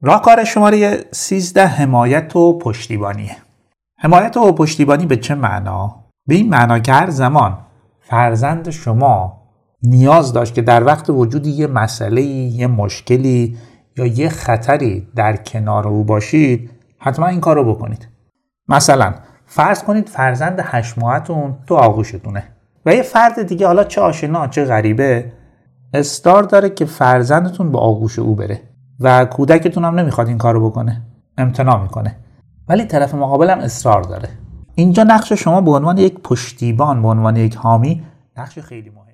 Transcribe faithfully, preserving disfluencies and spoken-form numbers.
راهکار شماره سیزده حمایت و پشتیبانیه. حمایت و پشتیبانی به چه معنا؟ به این معنا که هر زمان فرزند شما نیاز داشت که در وقت وجود یه مسئله، یه مشکلی یا یه خطری در کنار او باشید، حتما این کار رو بکنید. مثلا فرض کنید فرزند هشت ماهتون تو آغوشتونه و یه فرد دیگه، حالا چه آشنا چه غریبه، اصرار داره که فرزندتون به آغوش او بره و کودکتون هم نمیخواد این کارو بکنه، امتناع میکنه، ولی طرف مقابل هم اصرار داره. اینجا نقش شما به عنوان یک پشتیبان، به عنوان یک حامی، نقش خیلی مهمه.